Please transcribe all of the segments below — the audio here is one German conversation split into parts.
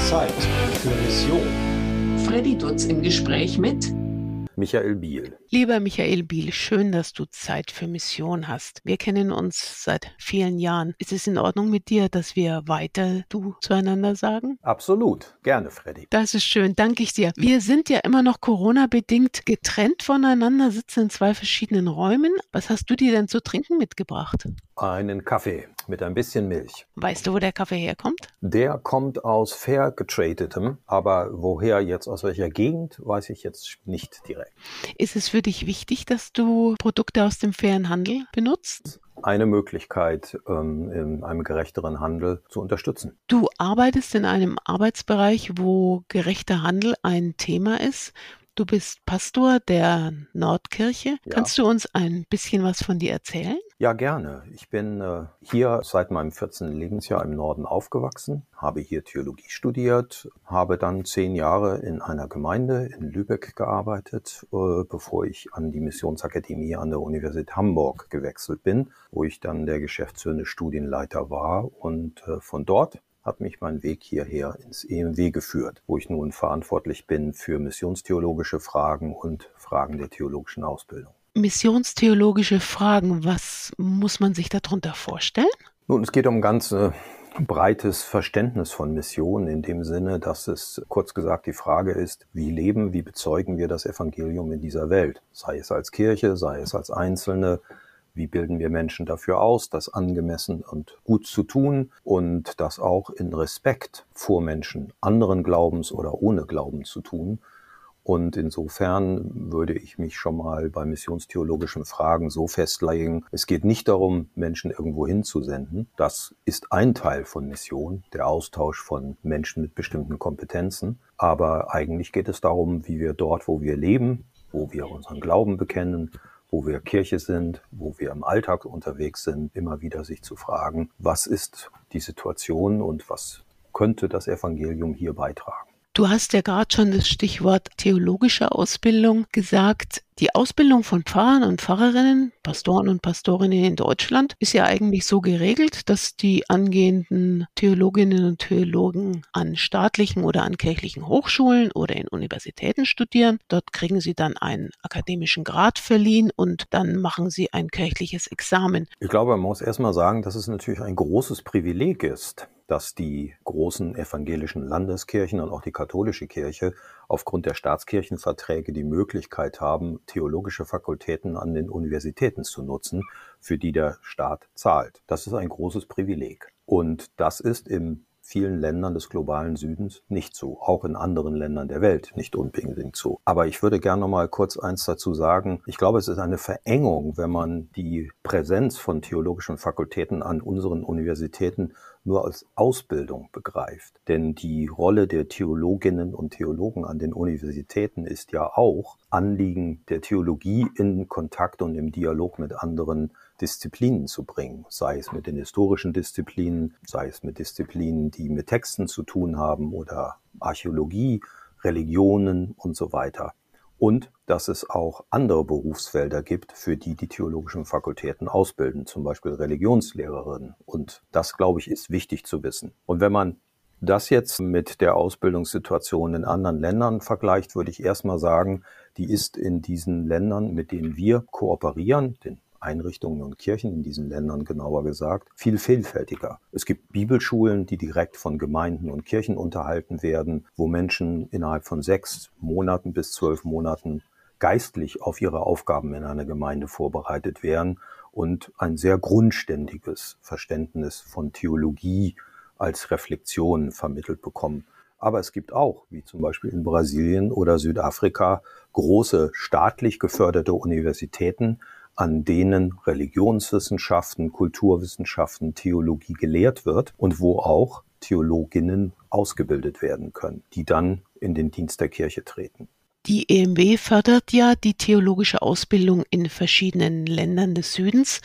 Zeit für Mission. Freddy Dutz im Gespräch mit Michael Biel. Lieber Michael Biel, schön, dass du Zeit für Mission hast. Wir kennen uns seit vielen Jahren. Ist es in Ordnung mit dir, dass wir weiter du zueinander sagen? Absolut. Gerne, Freddy. Das ist schön, danke ich dir. Wir sind ja immer noch Corona-bedingt getrennt voneinander, sitzen in zwei verschiedenen Räumen. Was hast du dir denn zu trinken mitgebracht? Einen Kaffee mit ein bisschen Milch. Weißt du, wo der Kaffee herkommt? Der kommt aus fair getradetem, aber woher jetzt, aus welcher Gegend, weiß ich jetzt nicht direkt. Ist es für dich wichtig, dass du Produkte aus dem fairen Handel benutzt? Eine Möglichkeit, in einem gerechteren Handel zu unterstützen. Du arbeitest in einem Arbeitsbereich, wo gerechter Handel ein Thema ist. Du bist Pastor der Nordkirche. Ja. Kannst du uns ein bisschen was von dir erzählen? Ja, gerne. Ich bin hier seit meinem 14. Lebensjahr im Norden aufgewachsen, habe hier Theologie studiert, habe dann 10 Jahre in einer Gemeinde in Lübeck gearbeitet, bevor ich an die Missionsakademie an der Universität Hamburg gewechselt bin, wo ich dann der geschäftsführende Studienleiter war. Und von dort hat mich mein Weg hierher ins EMW geführt, wo ich nun verantwortlich bin für missionstheologische Fragen und Fragen der theologischen Ausbildung. Missionstheologische Fragen, was muss man sich darunter vorstellen? Nun, es geht um ein ganz breites Verständnis von Mission in dem Sinne, dass es kurz gesagt die Frage ist, wie bezeugen wir das Evangelium in dieser Welt? Sei es als Kirche, sei es als Einzelne. Wie bilden wir Menschen dafür aus, das angemessen und gut zu tun und das auch in Respekt vor Menschen anderen Glaubens oder ohne Glauben zu tun? Und insofern würde ich mich schon mal bei missionstheologischen Fragen so festlegen, es geht nicht darum, Menschen irgendwo hinzusenden. Das ist ein Teil von Mission, der Austausch von Menschen mit bestimmten Kompetenzen. Aber eigentlich geht es darum, wie wir dort, wo wir leben, wo wir unseren Glauben bekennen, wo wir Kirche sind, wo wir im Alltag unterwegs sind, immer wieder sich zu fragen, was ist die Situation und was könnte das Evangelium hier beitragen? Du hast ja gerade schon das Stichwort theologische Ausbildung gesagt. Die Ausbildung von Pfarrern und Pfarrerinnen, Pastoren und Pastorinnen in Deutschland ist ja eigentlich so geregelt, dass die angehenden Theologinnen und Theologen an staatlichen oder an kirchlichen Hochschulen oder in Universitäten studieren. Dort kriegen sie dann einen akademischen Grad verliehen und dann machen sie ein kirchliches Examen. Ich glaube, man muss erst mal sagen, dass es natürlich ein großes Privileg ist, dass die großen evangelischen Landeskirchen und auch die katholische Kirche aufgrund der Staatskirchenverträge die Möglichkeit haben, theologische Fakultäten an den Universitäten zu nutzen, für die der Staat zahlt. Das ist ein großes Privileg. Und das ist in vielen Ländern des globalen Südens nicht so, auch in anderen Ländern der Welt nicht unbedingt so. Aber ich würde gerne noch mal kurz eins dazu sagen. Ich glaube, es ist eine Verengung, wenn man die Präsenz von theologischen Fakultäten an unseren Universitäten nur als Ausbildung begreift. Denn die Rolle der Theologinnen und Theologen an den Universitäten ist ja auch, Anliegen der Theologie in Kontakt und im Dialog mit anderen Disziplinen zu bringen, sei es mit den historischen Disziplinen, sei es mit Disziplinen, die mit Texten zu tun haben oder Archäologie, Religionen und so weiter. Und dass es auch andere Berufsfelder gibt, für die die theologischen Fakultäten ausbilden, zum Beispiel Religionslehrerinnen. Und das, glaube ich, ist wichtig zu wissen. Und wenn man das jetzt mit der Ausbildungssituation in anderen Ländern vergleicht, würde ich erstmal sagen, die ist in diesen Ländern, mit denen wir kooperieren, den Einrichtungen und Kirchen in diesen Ländern genauer gesagt, viel vielfältiger. Es gibt Bibelschulen, die direkt von Gemeinden und Kirchen unterhalten werden, wo Menschen innerhalb von 6 Monaten bis 12 Monaten geistlich auf ihre Aufgaben in einer Gemeinde vorbereitet werden und ein sehr grundständiges Verständnis von Theologie als Reflexion vermittelt bekommen. Aber es gibt auch, wie zum Beispiel in Brasilien oder Südafrika, große staatlich geförderte Universitäten, an denen Religionswissenschaften, Kulturwissenschaften, Theologie gelehrt wird und wo auch Theologinnen ausgebildet werden können, die dann in den Dienst der Kirche treten. Die EMW fördert ja die theologische Ausbildung in verschiedenen Ländern des Südens.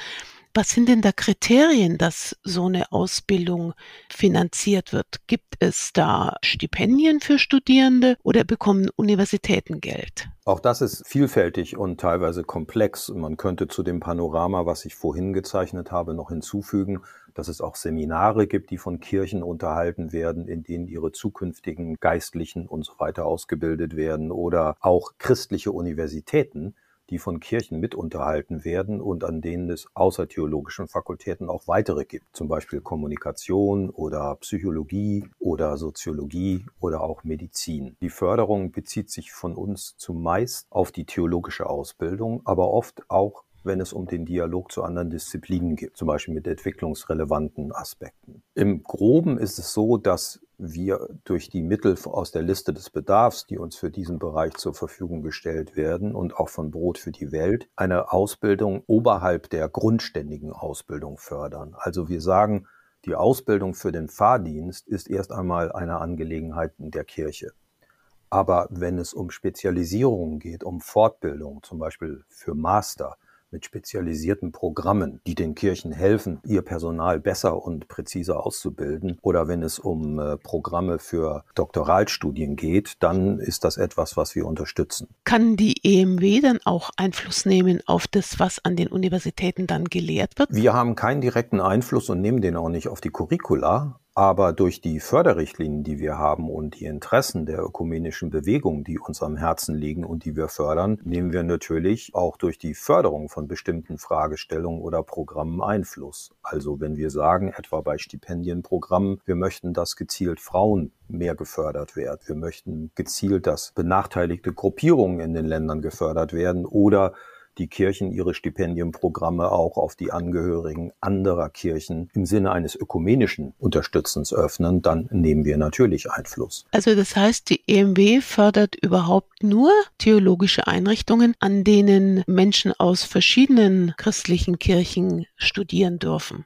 Was sind denn da Kriterien, dass so eine Ausbildung finanziert wird? Gibt es da Stipendien für Studierende oder bekommen Universitäten Geld? Auch das ist vielfältig und teilweise komplex. Man könnte zu dem Panorama, was ich vorhin gezeichnet habe, noch hinzufügen, dass es auch Seminare gibt, die von Kirchen unterhalten werden, in denen ihre zukünftigen Geistlichen und so weiter ausgebildet werden, oder auch christliche Universitäten, die von Kirchen mit unterhalten werden und an denen es außer theologischen Fakultäten auch weitere gibt, zum Beispiel Kommunikation oder Psychologie oder Soziologie oder auch Medizin. Die Förderung bezieht sich von uns zumeist auf die theologische Ausbildung, aber oft auch, wenn es um den Dialog zu anderen Disziplinen geht, zum Beispiel mit entwicklungsrelevanten Aspekten. Im Groben ist es so, dass wir durch die Mittel aus der Liste des Bedarfs, die uns für diesen Bereich zur Verfügung gestellt werden und auch von Brot für die Welt, eine Ausbildung oberhalb der grundständigen Ausbildung fördern. Also wir sagen, die Ausbildung für den Pfarrdienst ist erst einmal eine Angelegenheit der Kirche. Aber wenn es um Spezialisierungen geht, um Fortbildung, zum Beispiel für Master, mit spezialisierten Programmen, die den Kirchen helfen, ihr Personal besser und präziser auszubilden, oder wenn es um Programme für Doktoralstudien geht, dann ist das etwas, was wir unterstützen. Kann die EMW dann auch Einfluss nehmen auf das, was an den Universitäten dann gelehrt wird? Wir haben keinen direkten Einfluss und nehmen den auch nicht auf die Curricula. Aber durch die Förderrichtlinien, die wir haben und die Interessen der ökumenischen Bewegung, die uns am Herzen liegen und die wir fördern, nehmen wir natürlich auch durch die Förderung von bestimmten Fragestellungen oder Programmen Einfluss. Also wenn wir sagen, etwa bei Stipendienprogrammen, wir möchten, dass gezielt Frauen mehr gefördert werden. Wir möchten gezielt, dass benachteiligte Gruppierungen in den Ländern gefördert werden oder die Kirchen ihre Stipendienprogramme auch auf die Angehörigen anderer Kirchen im Sinne eines ökumenischen Unterstützens öffnen, dann nehmen wir natürlich Einfluss. Also das heißt, die EMW fördert überhaupt nur theologische Einrichtungen, an denen Menschen aus verschiedenen christlichen Kirchen studieren dürfen.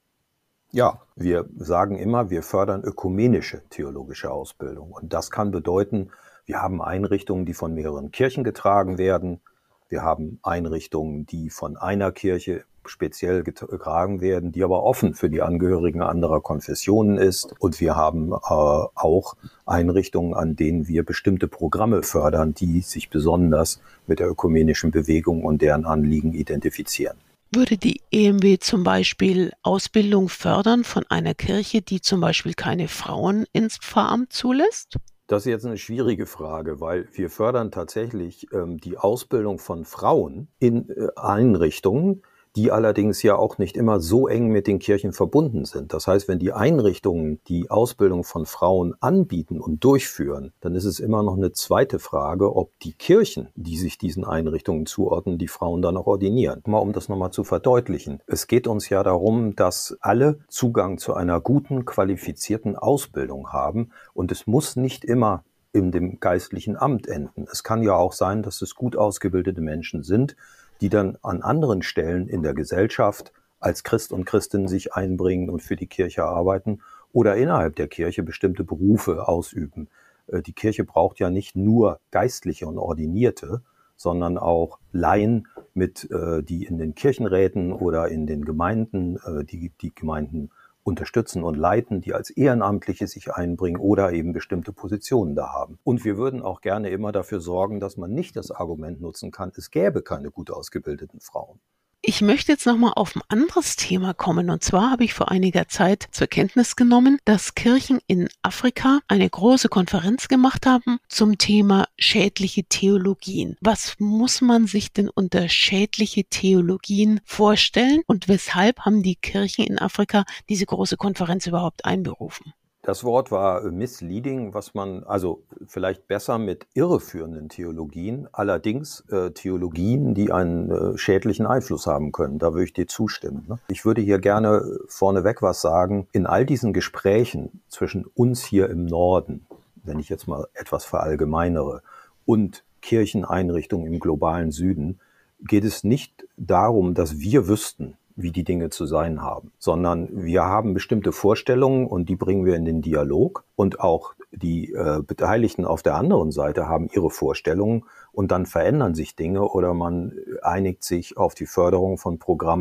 Ja, wir sagen immer, wir fördern ökumenische theologische Ausbildung. Und das kann bedeuten, wir haben Einrichtungen, die von mehreren Kirchen getragen werden. Wir haben Einrichtungen, die von einer Kirche speziell getragen werden, die aber offen für die Angehörigen anderer Konfessionen ist. Und wir haben auch Einrichtungen, an denen wir bestimmte Programme fördern, die sich besonders mit der ökumenischen Bewegung und deren Anliegen identifizieren. Würde die EMW zum Beispiel Ausbildung fördern von einer Kirche, die zum Beispiel keine Frauen ins Pfarramt zulässt? Das ist jetzt eine schwierige Frage, weil wir fördern tatsächlich die Ausbildung von Frauen in Einrichtungen, die allerdings ja auch nicht immer so eng mit den Kirchen verbunden sind. Das heißt, wenn die Einrichtungen die Ausbildung von Frauen anbieten und durchführen, dann ist es immer noch eine zweite Frage, ob die Kirchen, die sich diesen Einrichtungen zuordnen, die Frauen dann auch ordinieren. Mal um das nochmal zu verdeutlichen. Es geht uns ja darum, dass alle Zugang zu einer guten, qualifizierten Ausbildung haben und es muss nicht immer in dem geistlichen Amt enden. Es kann ja auch sein, dass es gut ausgebildete Menschen sind, die dann an anderen Stellen in der Gesellschaft als Christ und Christin sich einbringen und für die Kirche arbeiten oder innerhalb der Kirche bestimmte Berufe ausüben. Die Kirche braucht ja nicht nur Geistliche und Ordinierte, sondern auch Laien, die in den Kirchenräten oder in den Gemeinden, die Gemeinden unterstützen und leiten, die als Ehrenamtliche sich einbringen oder eben bestimmte Positionen da haben. Und wir würden auch gerne immer dafür sorgen, dass man nicht das Argument nutzen kann, es gäbe keine gut ausgebildeten Frauen. Ich möchte jetzt nochmal auf ein anderes Thema kommen. Und zwar habe ich vor einiger Zeit zur Kenntnis genommen, dass Kirchen in Afrika eine große Konferenz gemacht haben zum Thema schädliche Theologien. Was muss man sich denn unter schädliche Theologien vorstellen? Und weshalb haben die Kirchen in Afrika diese große Konferenz überhaupt einberufen? Das Wort war misleading, was man also vielleicht besser mit irreführenden Theologien, allerdings Theologien, die einen schädlichen Einfluss haben können. Da würde ich dir zustimmen. Ne? Ich würde hier gerne vorneweg was sagen. In all diesen Gesprächen zwischen uns hier im Norden, wenn ich jetzt mal etwas verallgemeinere, und Kircheneinrichtungen im globalen Süden, geht es nicht darum, dass wir wüssten, wie die Dinge zu sein haben, sondern wir haben bestimmte Vorstellungen und die bringen wir in den Dialog und auch die Beteiligten auf der anderen Seite haben ihre Vorstellungen und dann verändern sich Dinge oder man einigt sich auf die Förderung von Programmen,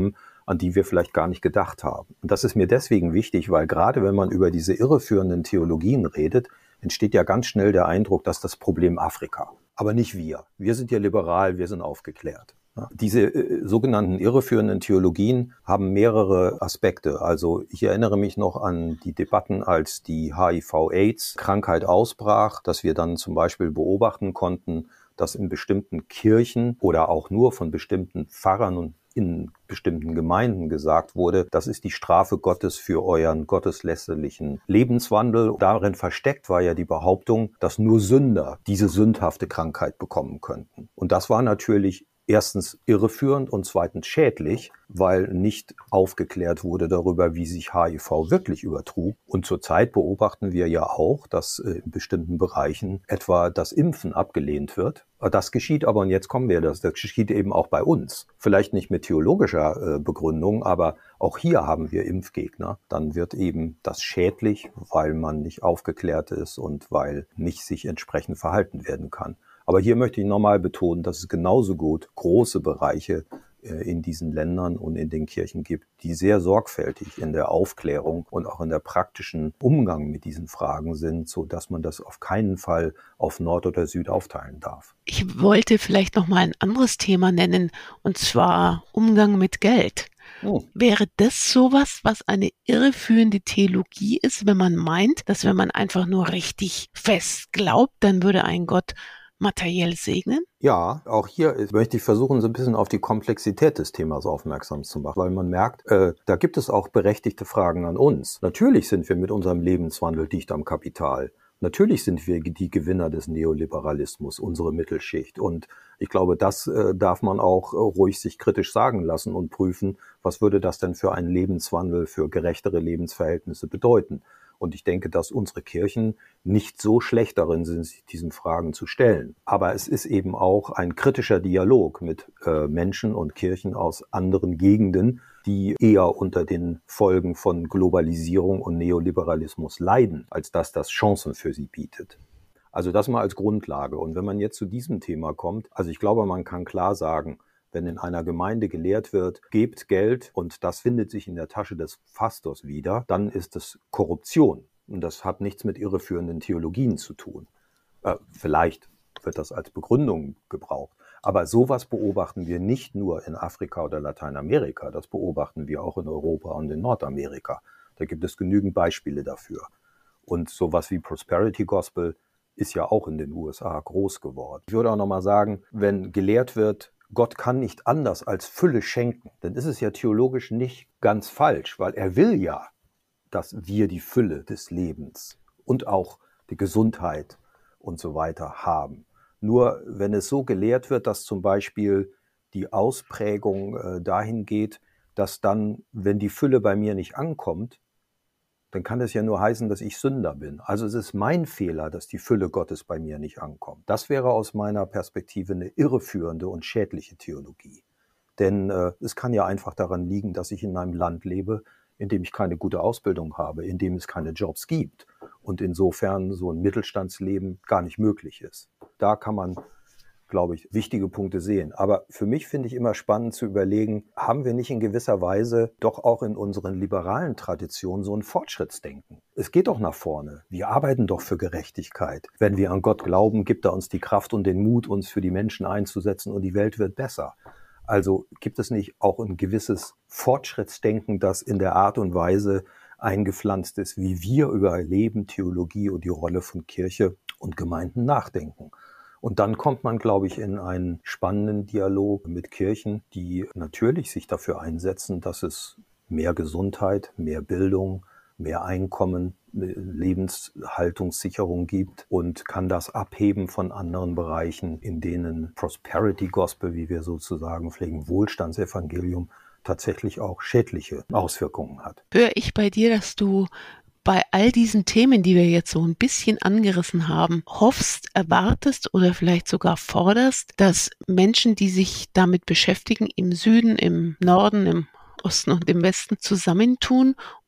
an die wir vielleicht gar nicht gedacht haben. Und das ist mir deswegen wichtig, weil gerade wenn man über diese irreführenden Theologien redet, entsteht ja ganz schnell der Eindruck, dass das Problem Afrika, aber nicht wir. Wir sind ja liberal, wir sind aufgeklärt. Diese sogenannten irreführenden Theologien haben mehrere Aspekte. Also ich erinnere mich noch an die Debatten, als die HIV-AIDS-Krankheit ausbrach, dass wir dann zum Beispiel beobachten konnten, dass in bestimmten Kirchen oder auch nur von bestimmten Pfarrern und in bestimmten Gemeinden gesagt wurde, das ist die Strafe Gottes für euren gotteslästerlichen Lebenswandel. Darin versteckt war ja die Behauptung, dass nur Sünder diese sündhafte Krankheit bekommen könnten. Und das war natürlich erstens irreführend und zweitens schädlich, weil nicht aufgeklärt wurde darüber, wie sich HIV wirklich übertrug. Und zurzeit beobachten wir ja auch, dass in bestimmten Bereichen etwa das Impfen abgelehnt wird. Das geschieht aber, und jetzt kommen wir, das geschieht eben auch bei uns. Vielleicht nicht mit theologischer Begründung, aber auch hier haben wir Impfgegner. Dann wird eben das schädlich, weil man nicht aufgeklärt ist und weil nicht sich entsprechend verhalten werden kann. Aber hier möchte ich nochmal betonen, dass es genauso gut große Bereiche in diesen Ländern und in den Kirchen gibt, die sehr sorgfältig in der Aufklärung und auch in der praktischen Umgang mit diesen Fragen sind, so dass man das auf keinen Fall auf Nord oder Süd aufteilen darf. Ich wollte vielleicht noch mal ein anderes Thema nennen, und zwar Umgang mit Geld. Wäre das sowas, was eine irreführende Theologie ist, wenn man meint, dass wenn man einfach nur richtig fest glaubt, dann würde ein Gott materiell segnen? Ja, auch hier möchte ich versuchen, so ein bisschen auf die Komplexität des Themas aufmerksam zu machen, weil man merkt, da gibt es auch berechtigte Fragen an uns. Natürlich sind wir mit unserem Lebenswandel dicht am Kapital. Natürlich sind wir die Gewinner des Neoliberalismus, unsere Mittelschicht. Und ich glaube, das darf man auch ruhig sich kritisch sagen lassen und prüfen, was würde das denn für einen Lebenswandel, für gerechtere Lebensverhältnisse bedeuten. Und ich denke, dass unsere Kirchen nicht so schlecht darin sind, sich diesen Fragen zu stellen. Aber es ist eben auch ein kritischer Dialog mit Menschen und Kirchen aus anderen Gegenden, die eher unter den Folgen von Globalisierung und Neoliberalismus leiden, als dass das Chancen für sie bietet. Also das mal als Grundlage. Und wenn man jetzt zu diesem Thema kommt, also ich glaube, man kann klar sagen, wenn in einer Gemeinde gelehrt wird, gebt Geld und das findet sich in der Tasche des Pastors wieder, dann ist es Korruption. Und das hat nichts mit irreführenden Theologien zu tun. Vielleicht wird das als Begründung gebraucht. Aber sowas beobachten wir nicht nur in Afrika oder Lateinamerika, das beobachten wir auch in Europa und in Nordamerika. Da gibt es genügend Beispiele dafür. Und sowas wie Prosperity Gospel ist ja auch in den USA groß geworden. Ich würde auch nochmal sagen, wenn gelehrt wird, Gott kann nicht anders als Fülle schenken, dann ist es ja theologisch nicht ganz falsch, weil er will ja, dass wir die Fülle des Lebens und auch die Gesundheit und so weiter haben. Nur wenn es so gelehrt wird, dass zum Beispiel die Ausprägung dahin geht, dass dann, wenn die Fülle bei mir nicht ankommt, dann kann es ja nur heißen, dass ich Sünder bin. Also es ist mein Fehler, dass die Fülle Gottes bei mir nicht ankommt. Das wäre aus meiner Perspektive eine irreführende und schädliche Theologie. Denn es kann ja einfach daran liegen, dass ich in einem Land lebe, in dem ich keine gute Ausbildung habe, in dem es keine Jobs gibt und insofern so ein Mittelstandsleben gar nicht möglich ist. Da kann man, glaube ich, wichtige Punkte sehen. Aber für mich finde ich immer spannend zu überlegen, haben wir nicht in gewisser Weise doch auch in unseren liberalen Traditionen so ein Fortschrittsdenken? Es geht doch nach vorne. Wir arbeiten doch für Gerechtigkeit. Wenn wir an Gott glauben, gibt er uns die Kraft und den Mut, uns für die Menschen einzusetzen und die Welt wird besser. Also gibt es nicht auch ein gewisses Fortschrittsdenken, das in der Art und Weise eingepflanzt ist, wie wir über Leben, Theologie und die Rolle von Kirche und Gemeinden nachdenken? Und dann kommt man, glaube ich, in einen spannenden Dialog mit Kirchen, die natürlich sich dafür einsetzen, dass es mehr Gesundheit, mehr Bildung, mehr Einkommen, Lebenshaltungssicherung gibt und kann das abheben von anderen Bereichen, in denen Prosperity Gospel, wie wir sozusagen pflegen, Wohlstandsevangelium tatsächlich auch schädliche Auswirkungen hat. Höre ich bei dir, dass du bei all diesen Themen, die wir jetzt so ein bisschen angerissen haben, hoffst, erwartest oder vielleicht sogar forderst, dass Menschen, die sich damit beschäftigen, im Süden, im Norden, im Osten und im Westen zusammentun,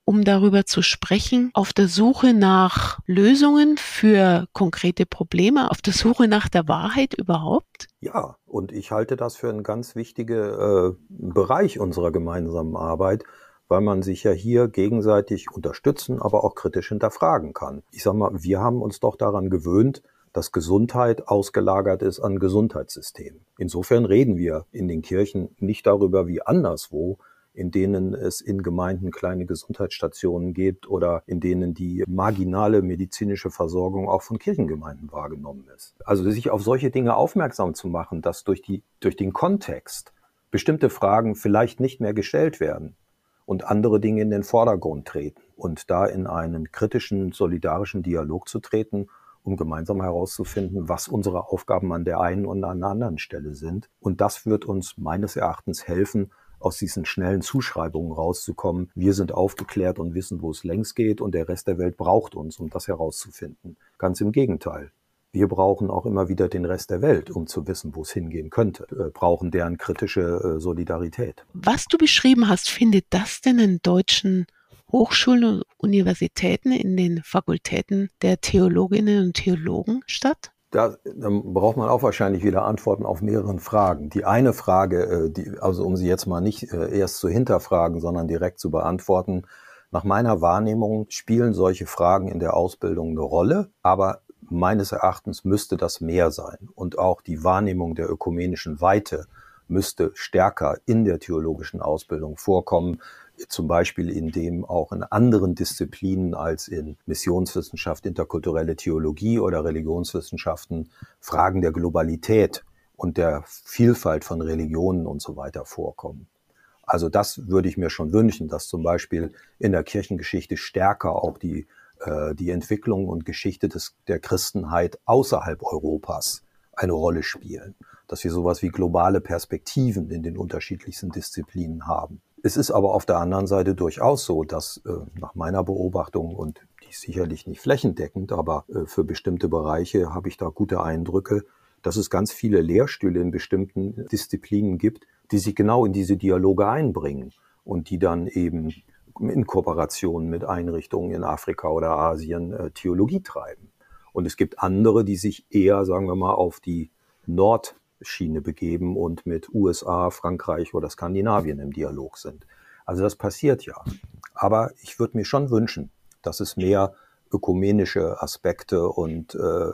um darüber zu sprechen, auf der Suche nach Lösungen für konkrete Probleme, auf der Suche nach der Wahrheit überhaupt? Ja, und ich halte das für einen ganz wichtigen Bereich unserer gemeinsamen Arbeit, weil man sich ja hier gegenseitig unterstützen, aber auch kritisch hinterfragen kann. Ich sag mal, wir haben uns doch daran gewöhnt, dass Gesundheit ausgelagert ist an Gesundheitssystemen. Insofern reden wir in den Kirchen nicht darüber wie anderswo, in denen es in Gemeinden kleine Gesundheitsstationen gibt oder in denen die marginale medizinische Versorgung auch von Kirchengemeinden wahrgenommen ist. Also sich auf solche Dinge aufmerksam zu machen, dass durch den Kontext bestimmte Fragen vielleicht nicht mehr gestellt werden und andere Dinge in den Vordergrund treten und da in einen kritischen, solidarischen Dialog zu treten, um gemeinsam herauszufinden, was unsere Aufgaben an der einen und an der anderen Stelle sind. Und das wird uns meines Erachtens helfen, aus diesen schnellen Zuschreibungen rauszukommen. Wir sind aufgeklärt und wissen, wo es längst geht, und der Rest der Welt braucht uns, um das herauszufinden. Ganz im Gegenteil. Wir brauchen auch immer wieder den Rest der Welt, um zu wissen, wo es hingehen könnte. Wir brauchen deren kritische Solidarität. Was du beschrieben hast, findet das denn in deutschen Hochschulen und Universitäten, in den Fakultäten der Theologinnen und Theologen statt? Da braucht man auch wahrscheinlich wieder Antworten auf mehreren Fragen. Die eine Frage, also um sie jetzt mal nicht erst zu hinterfragen, sondern direkt zu beantworten, nach meiner Wahrnehmung spielen solche Fragen in der Ausbildung eine Rolle, aber meines Erachtens müsste das mehr sein. Und auch die Wahrnehmung der ökumenischen Weite müsste stärker in der theologischen Ausbildung vorkommen, zum Beispiel indem auch in anderen Disziplinen als in Missionswissenschaft, interkulturelle Theologie oder Religionswissenschaften Fragen der Globalität und der Vielfalt von Religionen und so weiter vorkommen. Also das würde ich mir schon wünschen, dass zum Beispiel in der Kirchengeschichte stärker auch die Entwicklung und Geschichte der Christenheit außerhalb Europas eine Rolle spielen. Dass wir sowas wie globale Perspektiven in den unterschiedlichsten Disziplinen haben. Es ist aber auf der anderen Seite durchaus so, dass nach meiner Beobachtung, und die ist sicherlich nicht flächendeckend, aber für bestimmte Bereiche habe ich da gute Eindrücke, dass es ganz viele Lehrstühle in bestimmten Disziplinen gibt, die sich genau in diese Dialoge einbringen und die dann eben in Kooperation mit Einrichtungen in Afrika oder Asien Theologie treiben. Und es gibt andere, die sich eher, sagen wir mal, auf die Nordschiene begeben und mit USA, Frankreich oder Skandinavien im Dialog sind. Also das passiert ja. Aber ich würde mir schon wünschen, dass es mehr ökumenische Aspekte und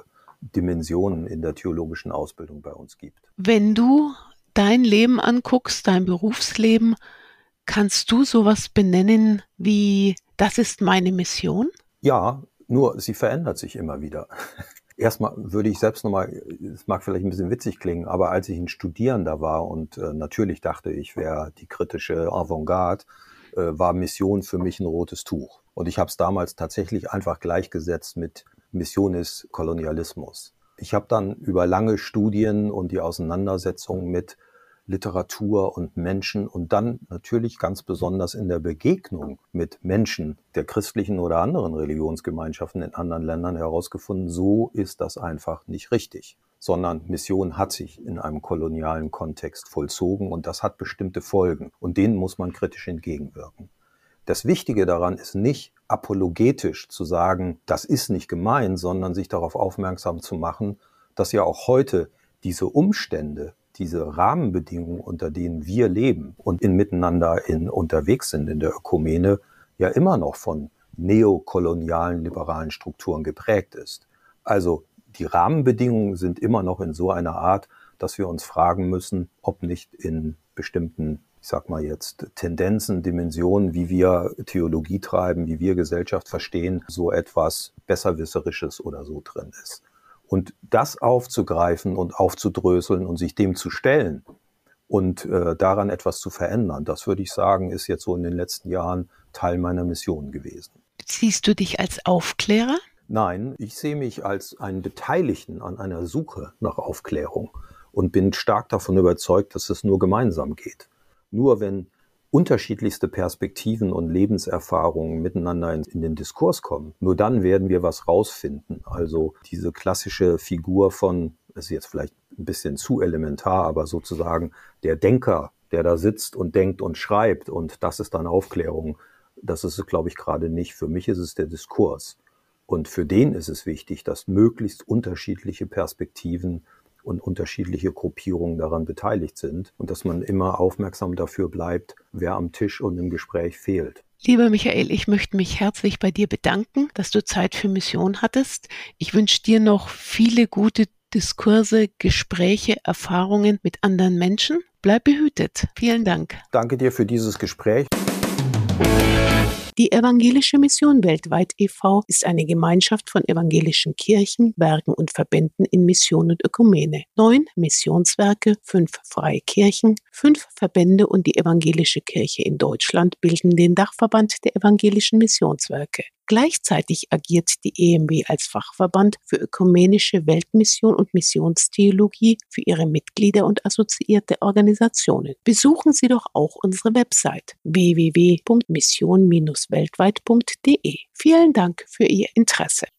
Dimensionen in der theologischen Ausbildung bei uns gibt. Wenn du dein Leben anguckst, dein Berufsleben, kannst du sowas benennen wie, das ist meine Mission? Ja, nur sie verändert sich immer wieder. Erstmal würde ich selbst nochmal, es mag vielleicht ein bisschen witzig klingen, aber als ich ein Studierender war und natürlich dachte ich, wäre die kritische Avantgarde, war Mission für mich ein rotes Tuch. Und ich habe es damals tatsächlich einfach gleichgesetzt mit Missionis Kolonialismus. Ich habe dann über lange Studien und die Auseinandersetzung mit Literatur und Menschen und dann natürlich ganz besonders in der Begegnung mit Menschen der christlichen oder anderen Religionsgemeinschaften in anderen Ländern herausgefunden, so ist das einfach nicht richtig, sondern Mission hat sich in einem kolonialen Kontext vollzogen und das hat bestimmte Folgen und denen muss man kritisch entgegenwirken. Das Wichtige daran ist nicht apologetisch zu sagen, das ist nicht gemein, sondern sich darauf aufmerksam zu machen, dass ja auch heute diese Umstände, diese Rahmenbedingungen, unter denen wir leben und miteinander unterwegs sind in der Ökumene, ja immer noch von neokolonialen, liberalen Strukturen geprägt ist. Also die Rahmenbedingungen sind immer noch in so einer Art, dass wir uns fragen müssen, ob nicht in bestimmten, ich sag mal jetzt, Tendenzen, Dimensionen, wie wir Theologie treiben, wie wir Gesellschaft verstehen, so etwas Besserwisserisches oder so drin ist. Und das aufzugreifen und aufzudröseln und sich dem zu stellen und daran etwas zu verändern, das würde ich sagen, ist jetzt so in den letzten Jahren Teil meiner Mission gewesen. Siehst du dich als Aufklärer? Nein, ich sehe mich als einen Beteiligten an einer Suche nach Aufklärung und bin stark davon überzeugt, dass es nur gemeinsam geht. Nur wenn unterschiedlichste Perspektiven und Lebenserfahrungen miteinander in den Diskurs kommen, nur dann werden wir was rausfinden. Also diese klassische Figur von, das ist jetzt vielleicht ein bisschen zu elementar, aber sozusagen der Denker, der da sitzt und denkt und schreibt und das ist dann Aufklärung, Das ist es, glaube ich, gerade nicht. Für mich ist es der Diskurs. Und für den ist es wichtig, dass möglichst unterschiedliche Perspektiven und unterschiedliche Gruppierungen daran beteiligt sind und dass man immer aufmerksam dafür bleibt, wer am Tisch und im Gespräch fehlt. Lieber Michael, ich möchte mich herzlich bei dir bedanken, dass du Zeit für Mission hattest. Ich wünsche dir noch viele gute Diskurse, Gespräche, Erfahrungen mit anderen Menschen. Bleib behütet. Vielen Dank. Danke dir für dieses Gespräch. Die Evangelische Mission Weltweit e.V. ist eine Gemeinschaft von evangelischen Kirchen, Werken und Verbänden in Mission und Ökumene. 9 Missionswerke, 5 freie Kirchen, 5 Verbände und die evangelische Kirche in Deutschland bilden den Dachverband der evangelischen Missionswerke. Gleichzeitig agiert die EMW als Fachverband für ökumenische Weltmission und Missionstheologie für ihre Mitglieder und assoziierte Organisationen. Besuchen Sie doch auch unsere Website www.mission-weltweit.de. Vielen Dank für Ihr Interesse.